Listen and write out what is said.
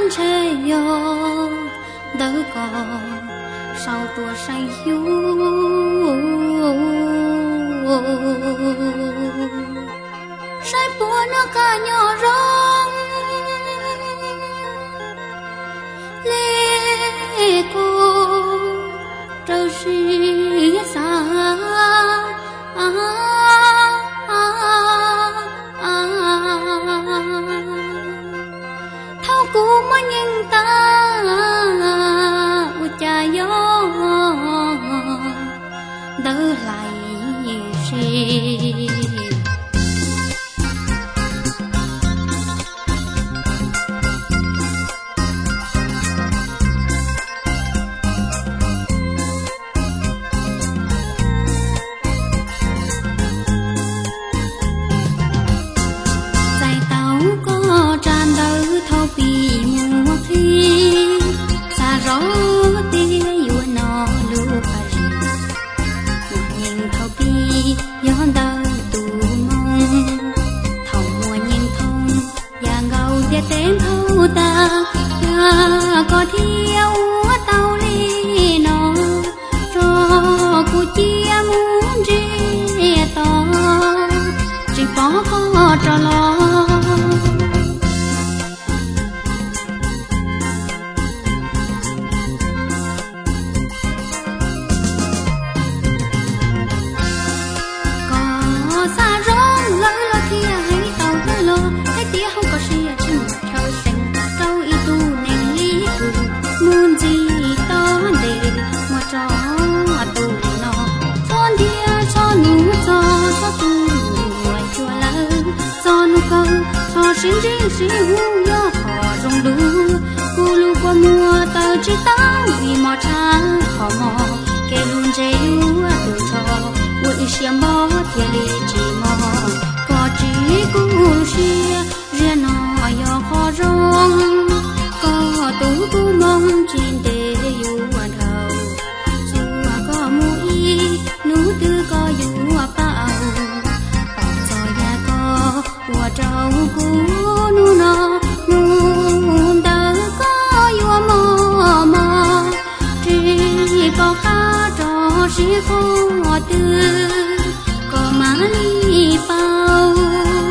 ban che yo đỡ có sau tua say hiu sai bùa nó cả nhỏ rong lê cô trâu xì xa thao cú mà nhìn ta u cha gió đỡ lại xì tên thâu ta có thiếu tàu ly nó cho cô chia muốn chia to chỉ có trò lo có xa rong lỡ lo kia hay tàu lỡ lo hay tía không có gì muốn gì to để mà cho tù nó con dia cho nụ cho tù chùa lỡ cho nụ câu cho xin hu yo họ rong đu cu lu qua mùa tờ chỉ tao vì mò trắng họ mò kê luôn dây từ cho uy xiêm bó thiê lì chỉ mò có chỉ cu xia riêng nó yo khó rong có tú cu mong trên để yêu thầu dù có mũi nú tư có dù bao cho nhà có của trâu cu nu nó nu đỡ có yêu mò mò chỉ có khá trò chỉ khó tư có má ly bao